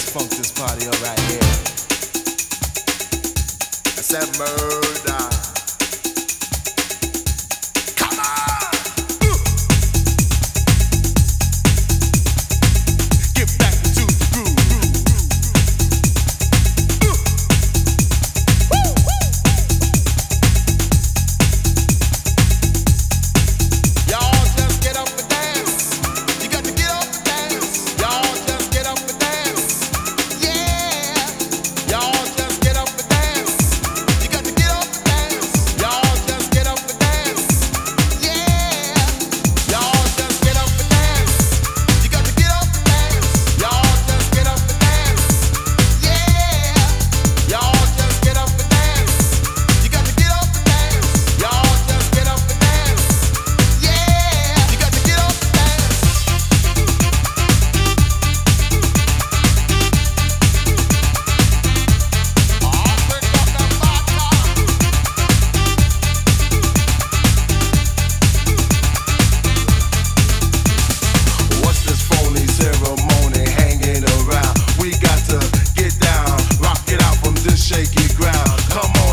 funk this party up right here. I said murder. Come on! Get back to the groove. Y'all just get up and dance. You got to get up and dance. Y'all just get up and dance. Yeah. Y'all just get up and dance. You got to get up and dance. Y'all just get up and dance. Yeah. Y'all just get up and dance. You got to get up and dance. Y'all just get up and dance. Yeah. Y'all just get up and dance. You got to get up and dance. Y'all just get up and dance. Yeah. You got to get up and dance. What's this phony ceremony hanging around? We got to get down, rock it out from this shaky ground. Come on.